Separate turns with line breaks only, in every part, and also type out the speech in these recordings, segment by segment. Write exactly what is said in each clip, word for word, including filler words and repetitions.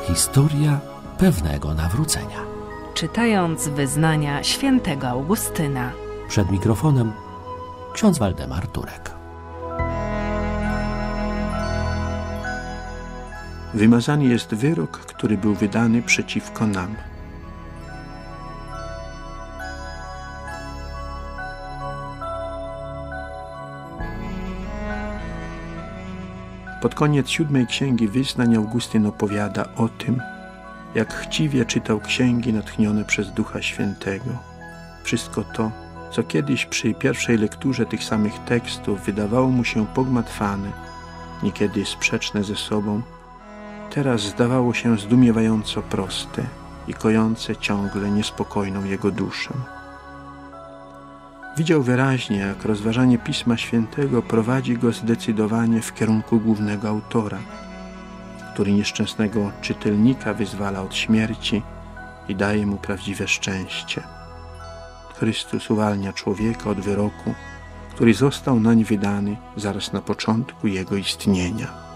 Historia pewnego nawrócenia.
Czytając wyznania świętego Augustyna.
Przed mikrofonem ksiądz Waldemar Turek.
Wymazany jest wyrok, który był wydany przeciwko nam. Pod koniec siódmej księgi wyznań Augustyn opowiada o tym, jak chciwie czytał księgi natchnione przez Ducha Świętego. Wszystko to, co kiedyś przy pierwszej lekturze tych samych tekstów wydawało mu się pogmatwane, niekiedy sprzeczne ze sobą, teraz zdawało się zdumiewająco proste i kojące ciągle niespokojną jego duszę. Widział wyraźnie, jak rozważanie Pisma Świętego prowadzi go zdecydowanie w kierunku głównego autora, który nieszczęsnego czytelnika wyzwala od śmierci i daje mu prawdziwe szczęście. Chrystus uwalnia człowieka od wyroku, który został nań wydany zaraz na początku jego istnienia.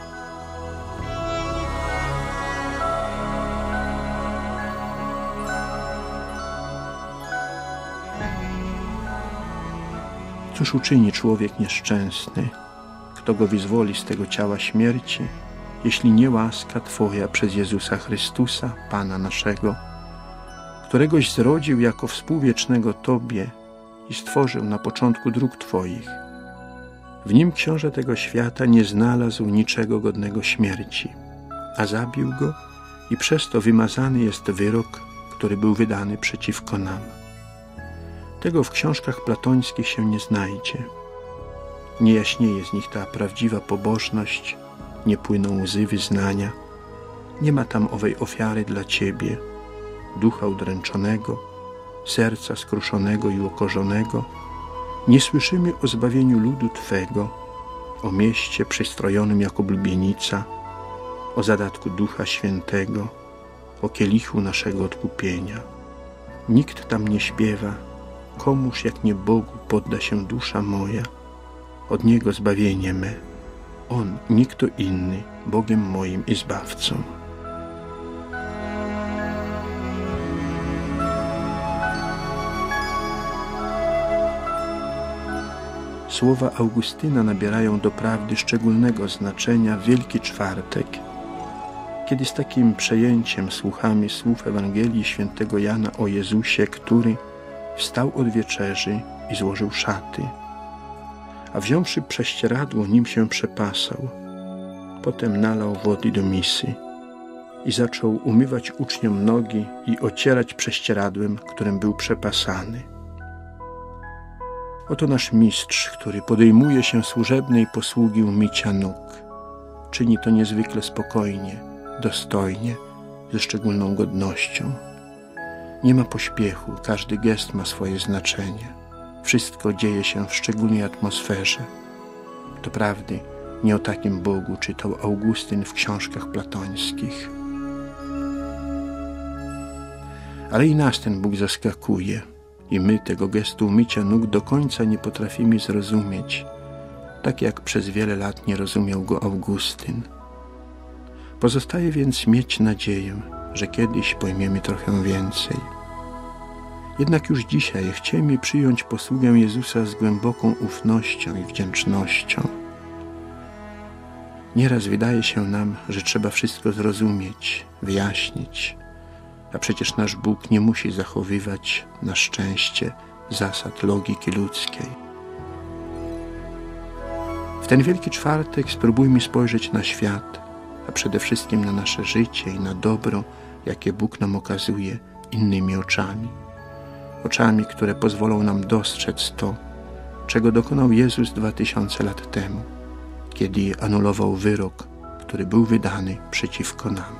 Cóż uczyni człowiek nieszczęsny, kto go wyzwoli z tego ciała śmierci, jeśli nie łaska Twoja przez Jezusa Chrystusa, Pana naszego, któregoś zrodził jako współwiecznego Tobie i stworzył na początku dróg Twoich. W nim książę tego świata nie znalazł niczego godnego śmierci, a zabił go i przez to wymazany jest wyrok, który był wydany przeciwko nam. Tego w książkach platońskich się nie znajdzie. Nie jaśnieje z nich ta prawdziwa pobożność, nie płyną łzy wyznania. Nie ma tam owej ofiary dla Ciebie, ducha udręczonego, serca skruszonego i ukorzonego. Nie słyszymy o zbawieniu ludu Twego, o mieście przystrojonym jako blubienica, o zadatku Ducha Świętego, o kielichu naszego odkupienia. Nikt tam nie śpiewa, komuż jak nie Bogu podda się dusza moja, od Niego zbawienie me. On, nie kto inny, Bogiem moim i Zbawcą. Słowa Augustyna nabierają doprawdy szczególnego znaczenia w Wielki Czwartek, kiedy z takim przejęciem słuchamy słów Ewangelii świętego Jana o Jezusie, który wstał od wieczerzy i złożył szaty, a wziąwszy prześcieradło, nim się przepasał. Potem nalał wody do misy i zaczął umywać uczniom nogi i ocierać prześcieradłem, którym był przepasany. Oto nasz mistrz, który podejmuje się służebnej posługi umycia nóg. Czyni to niezwykle spokojnie, dostojnie, ze szczególną godnością. Nie ma pośpiechu, każdy gest ma swoje znaczenie. Wszystko dzieje się w szczególnej atmosferze. Doprawdy, nie o takim Bogu czytał Augustyn w książkach platońskich. Ale i nas ten Bóg zaskakuje i my tego gestu umycia nóg do końca nie potrafimy zrozumieć, tak jak przez wiele lat nie rozumiał go Augustyn. Pozostaje więc mieć nadzieję, że kiedyś pojmiemy trochę więcej. Jednak już dzisiaj chciejmy przyjąć posługę Jezusa z głęboką ufnością i wdzięcznością. Nieraz wydaje się nam, że trzeba wszystko zrozumieć, wyjaśnić, a przecież nasz Bóg nie musi zachowywać na szczęście zasad logiki ludzkiej. W ten Wielki Czwartek spróbujmy spojrzeć na świat, a przede wszystkim na nasze życie i na dobro, jakie Bóg nam okazuje, innymi oczami. Oczami, które pozwolą nam dostrzec to, czego dokonał Jezus dwa tysiące lat temu, kiedy anulował wyrok, który był wydany przeciwko nam.